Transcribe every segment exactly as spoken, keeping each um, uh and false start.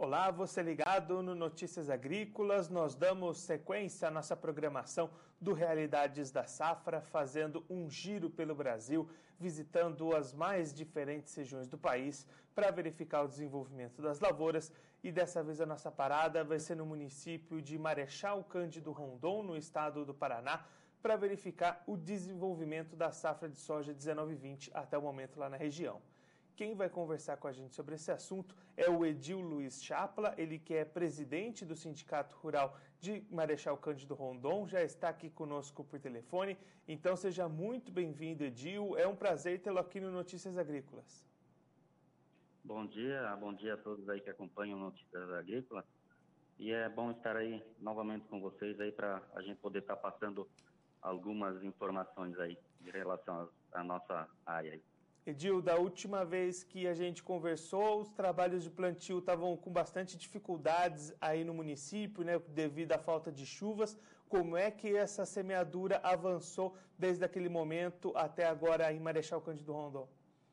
Olá, você ligado no Notícias Agrícolas. Nós damos sequência à nossa programação do Realidades da Safra, fazendo um giro pelo Brasil, visitando as mais diferentes regiões do país para verificar o desenvolvimento das lavouras. E dessa vez a nossa parada vai ser no município de Marechal Cândido Rondon, no estado do Paraná, para verificar o desenvolvimento da safra de soja dezenove vinte até o momento lá na região. Quem vai conversar com a gente sobre esse assunto é o Edil Luiz Chapla, ele que é presidente do Sindicato Rural de Marechal Cândido Rondon, já está aqui conosco por telefone. Então seja muito bem-vindo, Edil, é um prazer tê-lo aqui no Notícias Agrícolas. Bom dia, bom dia a todos aí que acompanham Notícias Agrícolas. E é bom estar aí novamente com vocês aí para a gente poder estar passando algumas informações aí em relação à nossa área aí. Edil, da última vez que a gente conversou, os trabalhos de plantio estavam com bastante dificuldades aí no município, né, devido à falta de chuvas. Como é que essa semeadura avançou desde aquele momento até agora em Marechal Cândido Rondon?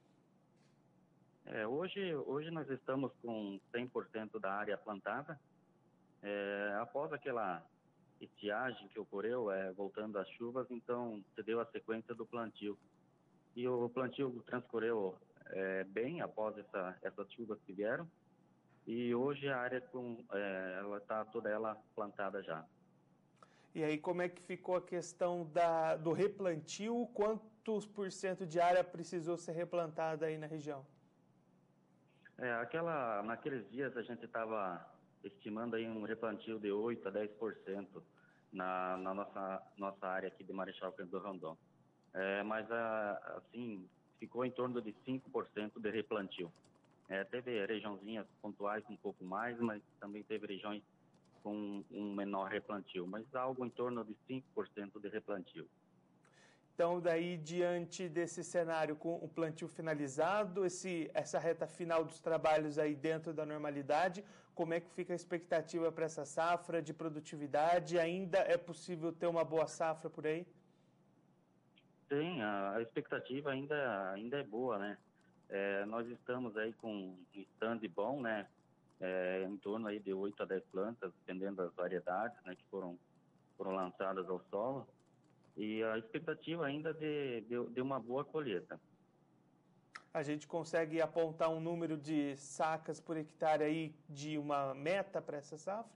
É, hoje, hoje nós estamos com cem por cento da área plantada. É, após aquela estiagem que ocorreu, é, voltando às chuvas, então se deu a sequência do plantio. E o plantio transcorreu é, bem após essa, essas chuvas que vieram. E hoje a área com, é, ela está toda ela plantada já. E aí como é que ficou a questão da, do replantio? Quantos por cento de área precisou ser replantada aí na região? É, aquela, naqueles dias a gente estava estimando aí um replantio de oito a dez por cento na, na nossa, nossa área aqui de Marechal Cândido Rondon. É, mas, assim, ficou em torno de cinco por cento de replantio. É, teve regiãozinhas pontuais um pouco mais, mas também teve regiões com um menor replantio, mas algo em torno de cinco por cento de replantio. Então, daí, diante desse cenário, com o plantio finalizado, esse, essa reta final dos trabalhos aí dentro da normalidade, como é que fica a expectativa para essa safra de produtividade? Ainda é possível ter uma boa safra por aí? Sim, a, a expectativa ainda, ainda é boa, né? É, nós estamos aí com um stand bom, né? É, em torno aí de oito a dez plantas, dependendo das variedades, né, que foram, foram lançadas ao solo. E a expectativa ainda de, de, de uma boa colheita. A gente consegue apontar um número de sacas por hectare aí de uma meta para essa safra?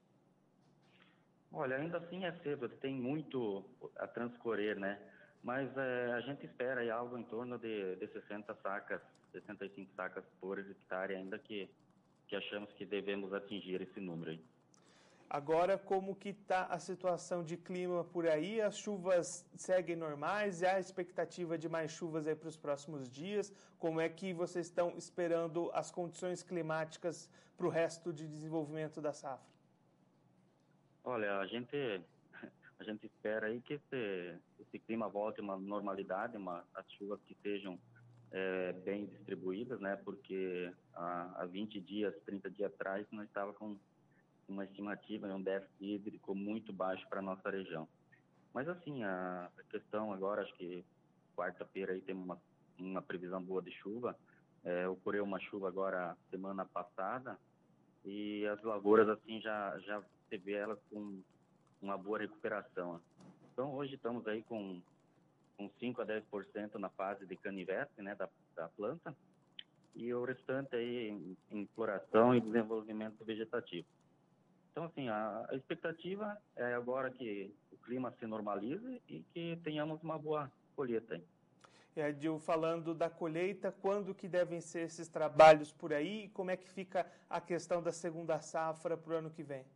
Olha, ainda assim é cedo, tem muito a transcorrer, né? Mas é, a gente espera aí algo em torno de, de sessenta sacas, sessenta e cinco sacas por hectare, ainda que, que achamos que devemos atingir esse número aí. Agora, como que está a situação de clima por aí? As chuvas seguem normais? Há expectativa de mais chuvas aí para os próximos dias? Como é que vocês estão esperando as condições climáticas para o resto de desenvolvimento da safra? Olha, a gente, a gente espera aí que esse, esse clima volte a uma normalidade, uma, as chuvas que sejam é, bem distribuídas, né? Porque há, há vinte dias, trinta dias atrás, nós estava com uma estimativa, um déficit hídrico muito baixo para a nossa região. Mas, assim, a questão agora, acho que quarta-feira aí tem uma, uma previsão boa de chuva. É, ocorreu uma chuva agora semana passada e as lavouras, assim, já, já teve elas com uma boa recuperação. Então, hoje estamos aí com, com cinco a dez por cento na fase de canivete, né, da, da planta, e o restante aí em, em floração e desenvolvimento vegetativo. Então, assim, a, a expectativa é agora que o clima se normalize e que tenhamos uma boa colheita. É, Edil, falando da colheita, quando que devem ser esses trabalhos por aí e como é que fica a questão da segunda safra para o ano que vem?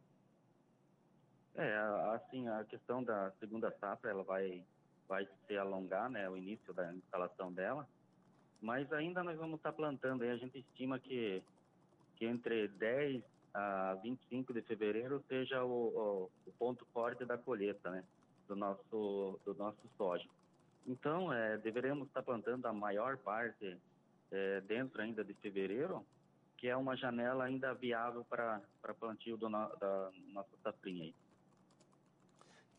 É, assim, a questão da segunda safra, ela vai, vai se alongar, né, o início da instalação dela, mas ainda nós vamos estar plantando aí, a gente estima que, que entre dez a vinte e cinco de fevereiro seja o, o, o ponto forte da colheita, né, do nosso, do nosso soja. Então, é, deveremos estar plantando a maior parte é, dentro ainda de fevereiro, que é uma janela ainda viável para plantio do no, da nossa safrinha aí.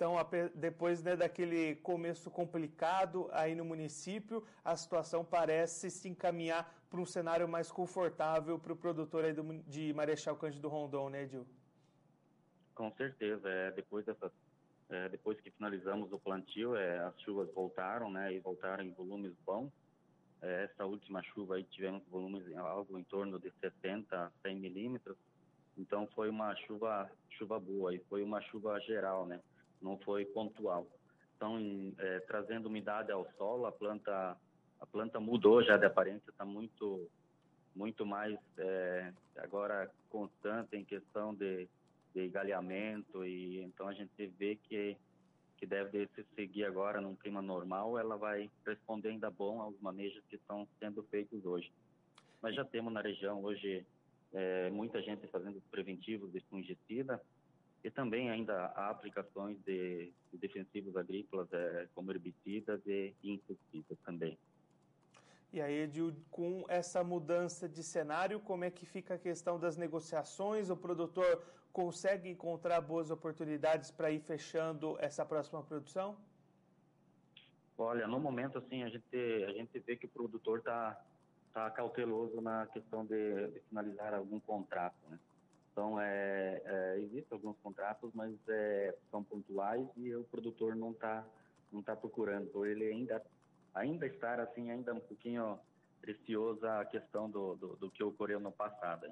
Então, depois, né, daquele começo complicado aí no município, a situação parece se encaminhar para um cenário mais confortável para o produtor aí do, de Marechal Cândido Rondon, né, Edil? Com certeza. É, depois, dessas, é, depois que finalizamos o plantio, é, as chuvas voltaram, né, e voltaram em volumes bons. É, essa última chuva aí tivemos volumes algo em torno de setenta a cem milímetros. Então, foi uma chuva, chuva boa, e foi uma chuva geral, né? Não foi pontual. Então, em, é, trazendo umidade ao solo, a planta, a planta mudou já de aparência, está muito, muito mais é, agora constante em questão de, de galhamento, e então a gente vê que, que deve se seguir agora num clima normal, ela vai responder ainda bom aos manejos que estão sendo feitos hoje. Mas já temos na região hoje é, muita gente fazendo preventivos de fungicida, e também ainda há aplicações de, de defensivos agrícolas, é, como herbicidas e inseticidas também. E aí, Edil, com essa mudança de cenário, como é que fica a questão das negociações? O produtor consegue encontrar boas oportunidades para ir fechando essa próxima produção? Olha, no momento, assim, a gente, a gente vê que o produtor está tá cauteloso na questão de, de finalizar algum contrato, né? Então, é, é, existem alguns contratos, mas é, são pontuais, e o produtor não está não tá procurando, por ele ainda, ainda estar assim, ainda um pouquinho receoso a questão do, do, do que ocorreu no passado.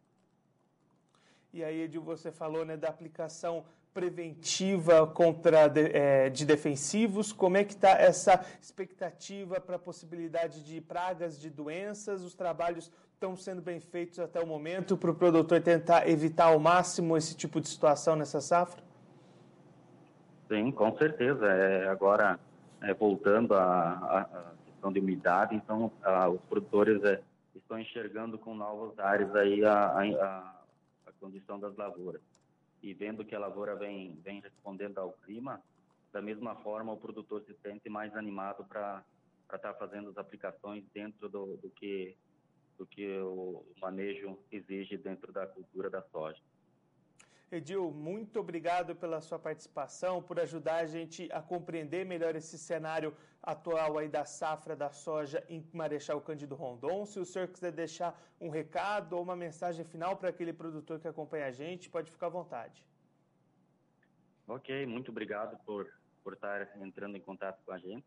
E aí, Edil, você falou, né, da aplicação preventiva contra de, é, de defensivos. Como é que está essa expectativa para a possibilidade de pragas, de doenças? Os trabalhos estão sendo bem feitos até o momento para o produtor tentar evitar ao máximo esse tipo de situação nessa safra? Sim, com certeza. É, agora, é, voltando à, à questão de umidade, então a, os produtores é, estão enxergando com novos ares aí a, a, a condição das lavouras. E vendo que a lavoura vem, vem respondendo ao clima, da mesma forma o produtor se sente mais animado para estar fazendo as aplicações dentro do, do, que, do que o manejo exige dentro da cultura da soja. Edil, muito obrigado pela sua participação, por ajudar a gente a compreender melhor esse cenário atual aí da safra da soja em Marechal Cândido Rondon. Se o senhor quiser deixar um recado ou uma mensagem final para aquele produtor que acompanha a gente, pode ficar à vontade. Ok, muito obrigado por, por estar entrando em contato com a gente.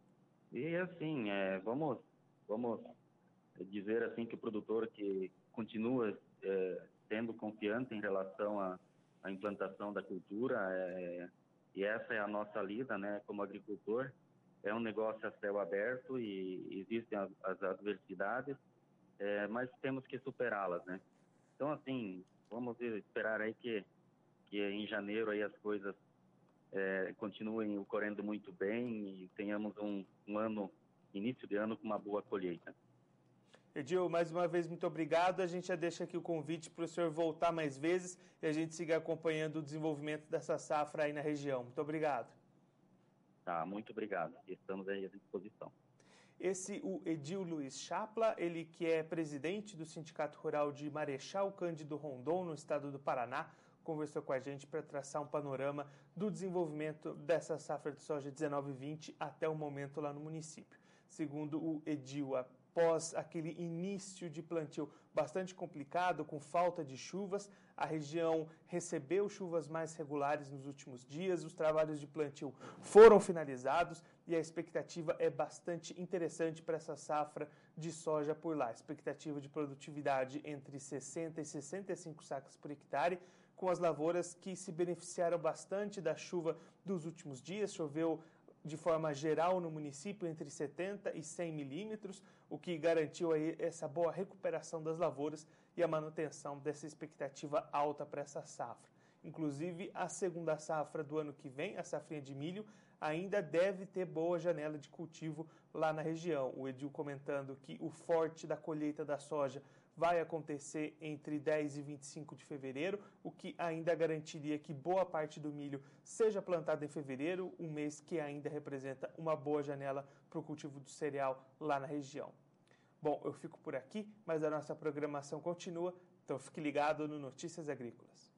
E assim, é, vamos, vamos dizer assim que o produtor que continua é, sendo confiante em relação a a implantação da cultura, é, e essa é a nossa lida, né, como agricultor. É um negócio a céu aberto e existem as, as adversidades, é, mas temos que superá-las, né? Então, assim, vamos esperar aí que, que em janeiro aí as coisas é, continuem ocorrendo muito bem e tenhamos um, um ano, início de ano, com uma boa colheita. Edil, mais uma vez, muito obrigado. A gente já deixa aqui o convite para o senhor voltar mais vezes e a gente siga acompanhando o desenvolvimento dessa safra aí na região. Muito obrigado. Tá, muito obrigado. Estamos aí à disposição. Esse, o Edil Luiz Chapla, ele que é presidente do Sindicato Rural de Marechal Cândido Rondon, no estado do Paraná, conversou com a gente para traçar um panorama do desenvolvimento dessa safra de soja dezenove vinte até o momento lá no município. Segundo o Edil, após aquele início de plantio bastante complicado, com falta de chuvas, a região recebeu chuvas mais regulares nos últimos dias, os trabalhos de plantio foram finalizados e a expectativa é bastante interessante para essa safra de soja por lá. Expectativa de produtividade entre sessenta e sessenta e cinco sacas por hectare, com as lavouras que se beneficiaram bastante da chuva dos últimos dias. Choveu de forma geral no município entre setenta e cem milímetros, o que garantiu aí essa boa recuperação das lavouras e a manutenção dessa expectativa alta para essa safra. Inclusive, a segunda safra do ano que vem, a safrinha de milho, ainda deve ter boa janela de cultivo lá na região. O Edil comentando que o forte da colheita da soja vai acontecer entre dez e vinte e cinco de fevereiro, o que ainda garantiria que boa parte do milho seja plantada em fevereiro, um mês que ainda representa uma boa janela para o cultivo do cereal lá na região. Bom, eu fico por aqui, mas a nossa programação continua, então fique ligado no Notícias Agrícolas.